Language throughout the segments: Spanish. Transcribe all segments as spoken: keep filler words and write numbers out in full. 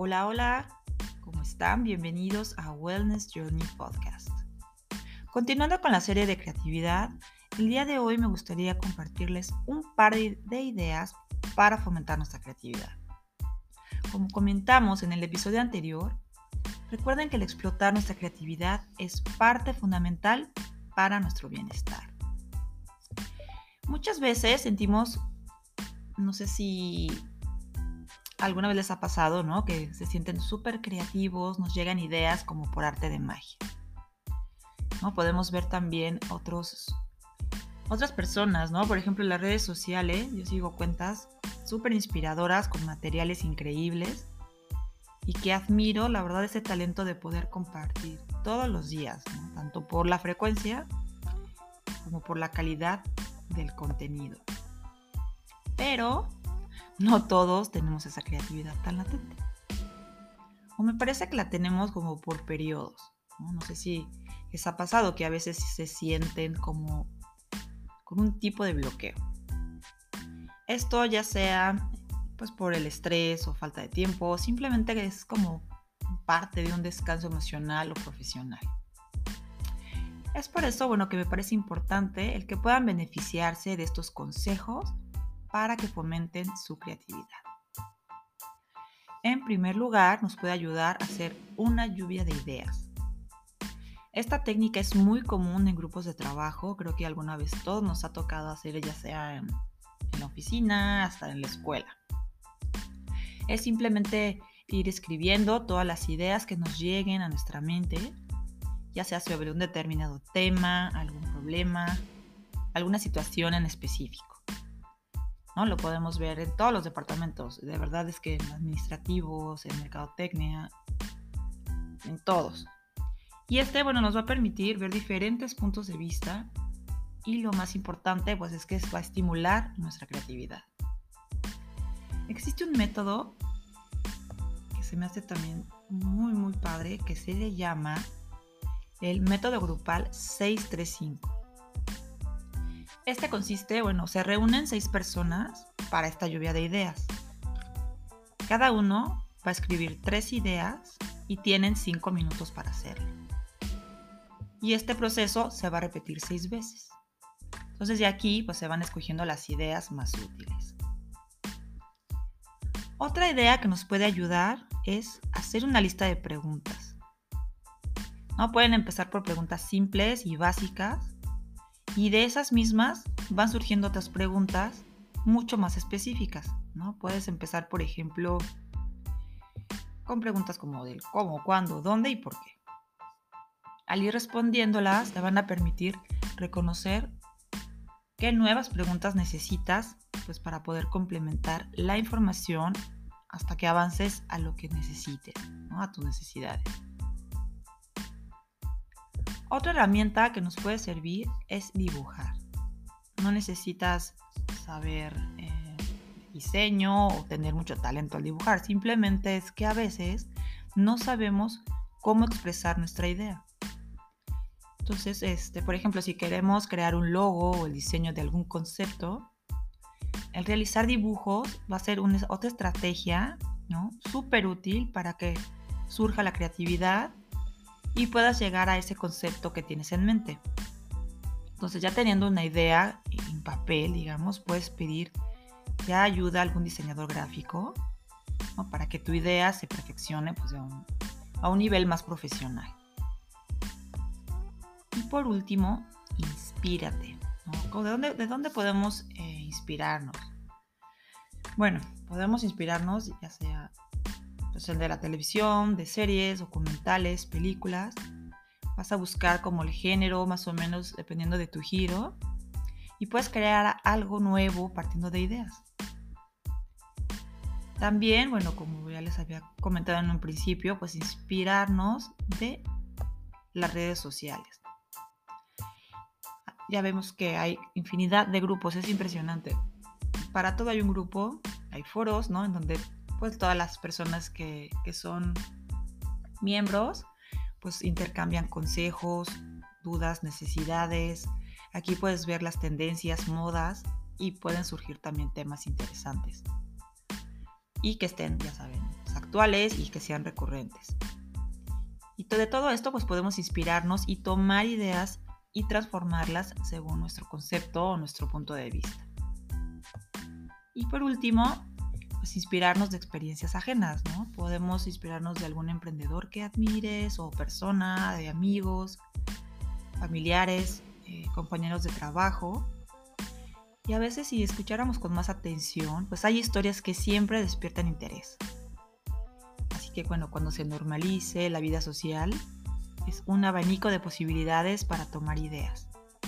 Hola, hola, ¿cómo están? Bienvenidos a Wellness Journey Podcast. Continuando con la serie de creatividad, el día de hoy me gustaría compartirles un par de ideas para fomentar nuestra creatividad. Como comentamos en el episodio anterior, recuerden que el explotar nuestra creatividad es parte fundamental para nuestro bienestar. Muchas veces sentimos, no sé si alguna vez les ha pasado, ¿no? Que se sienten súper creativos, nos llegan ideas como por arte de magia, ¿no? Podemos ver también otros, otras personas, ¿no? Por ejemplo, en las redes sociales, yo sigo cuentas súper inspiradoras con materiales increíbles y que admiro, la verdad, ese talento de poder compartir todos los días, ¿no? Tanto por la frecuencia como por la calidad del contenido. Pero no todos tenemos esa creatividad tan latente. O me parece que la tenemos como por periodos. No, no sé si les ha pasado que a veces se sienten como con un tipo de bloqueo. Esto ya sea pues por el estrés o falta de tiempo, o simplemente es como parte de un descanso emocional o profesional. Es por eso, bueno, que me parece importante el que puedan beneficiarse de estos consejos para que fomenten su creatividad. En primer lugar, nos puede ayudar a hacer una lluvia de ideas. Esta técnica es muy común en grupos de trabajo, creo que alguna vez todos nos ha tocado hacer, ya sea en, en la oficina, hasta en la escuela. Es simplemente ir escribiendo todas las ideas que nos lleguen a nuestra mente, ya sea sobre un determinado tema, algún problema, alguna situación en específico, ¿no? Lo podemos ver en todos los departamentos, de verdad es que en administrativos, en mercadotecnia, en todos. Y este, bueno, nos va a permitir ver diferentes puntos de vista y lo más importante, pues es que va a estimular nuestra creatividad. Existe un método que se me hace también muy, muy padre, que se le llama el método grupal seis tres cinco. Este consiste, bueno, se reúnen seis personas para esta lluvia de ideas. Cada uno va a escribir tres ideas y tienen cinco minutos para hacerlo. Y este proceso se va a repetir seis veces. Entonces de aquí pues se van escogiendo las ideas más útiles. Otra idea que nos puede ayudar es hacer una lista de preguntas. ¿No? Pueden empezar por preguntas simples y básicas y de esas mismas van surgiendo otras preguntas mucho más específicas, ¿no? Puedes empezar, por ejemplo, con preguntas como del cómo, cuándo, dónde y por qué. Al ir respondiéndolas te van a permitir reconocer qué nuevas preguntas necesitas pues, para poder complementar la información hasta que avances a lo que necesites, ¿no? A tus necesidades. Otra herramienta que nos puede servir es dibujar. No necesitas saber eh, diseño o tener mucho talento al dibujar. Simplemente es que a veces no sabemos cómo expresar nuestra idea. Entonces, este, por ejemplo, si queremos crear un logo o el diseño de algún concepto, el realizar dibujos va a ser una, otra estrategia, ¿no? Súper útil para que surja la creatividad y puedas llegar a ese concepto que tienes en mente. Entonces, ya teniendo una idea en papel, digamos, puedes pedir ya ayuda a algún diseñador gráfico, ¿no? Para que tu idea se perfeccione pues, a, un, a un nivel más profesional. Y por último, inspírate, ¿no? ¿De dónde, de dónde podemos eh, inspirarnos? Bueno, podemos inspirarnos ya sea pues, el de la televisión, de series, documentales, películas. Vas a buscar como el género, más o menos, dependiendo de tu giro. Y puedes crear algo nuevo partiendo de ideas. También, bueno, como ya les había comentado en un principio, pues inspirarnos de las redes sociales. Ya vemos que hay infinidad de grupos, es impresionante. Para todo hay un grupo, hay foros, ¿no? En donde pues todas las personas que, que son miembros pues intercambian consejos, dudas, necesidades. Aquí puedes ver las tendencias, modas y pueden surgir también temas interesantes. Y que estén, ya saben, puntuales y que sean recurrentes. Y de todo esto pues podemos inspirarnos y tomar ideas y transformarlas según nuestro concepto o nuestro punto de vista. Y por último, pues inspirarnos de experiencias ajenas, ¿no? Podemos inspirarnos de algún emprendedor que admires o persona, de amigos, familiares, eh, compañeros de trabajo. Y a veces si escucháramos con más atención, pues hay historias que siempre despiertan interés. Así que bueno, cuando se normalice la vida social, es un abanico de posibilidades para tomar ideas.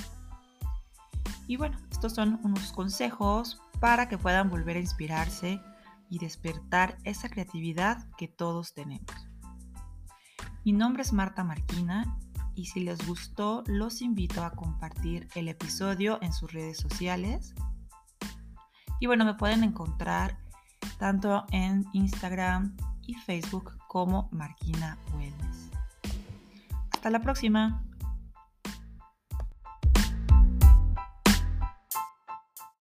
Y bueno, estos son unos consejos para que puedan volver a inspirarse y despertar esa creatividad que todos tenemos. Mi nombre es Marta Marquina y si les gustó, los invito a compartir el episodio en sus redes sociales. Y bueno, me pueden encontrar tanto en Instagram y Facebook como Marquina Wellness. Hasta la próxima.